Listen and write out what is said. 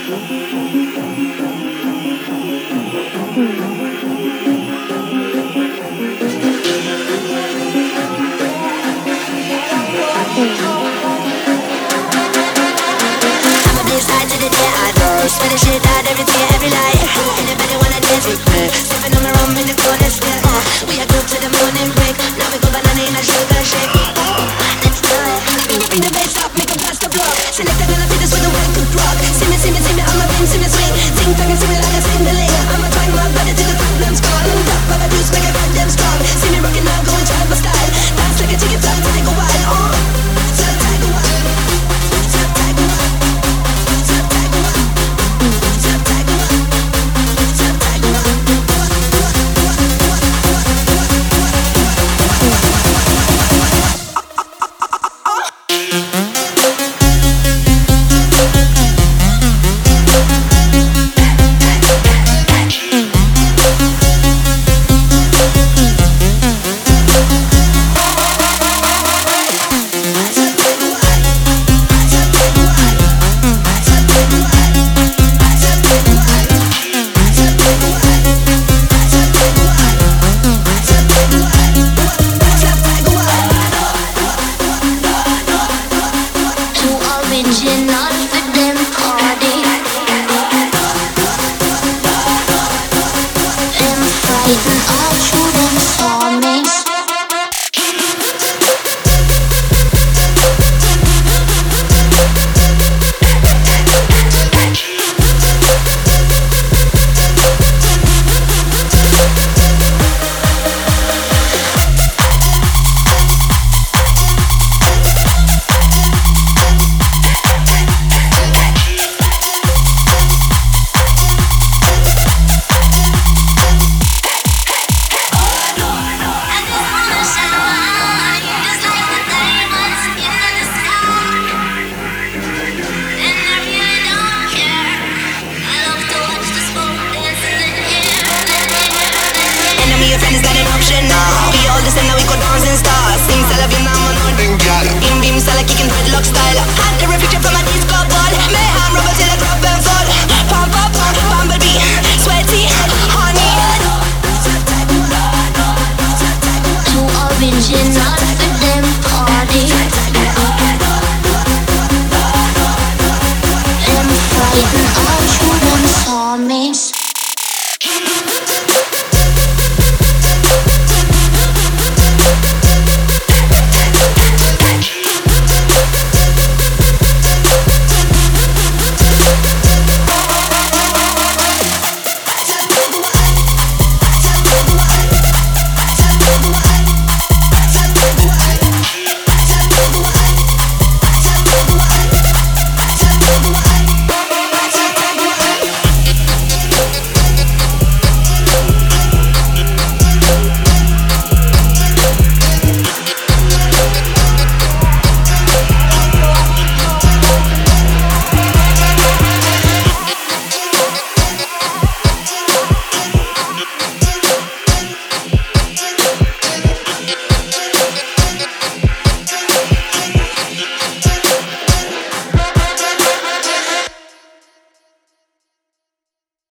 Spend the shit out every day, every night. Anybody wanna dance with me? Sipping on my rum in the corner still. We are good to the morning break. Now we go banana in a sugar shake. Let's do it. Bring the bass up, make a blast the block. Select the gonna feed us with a well cooked rock. See me, I'm a beam, see me sweet. Sing, talking, see me.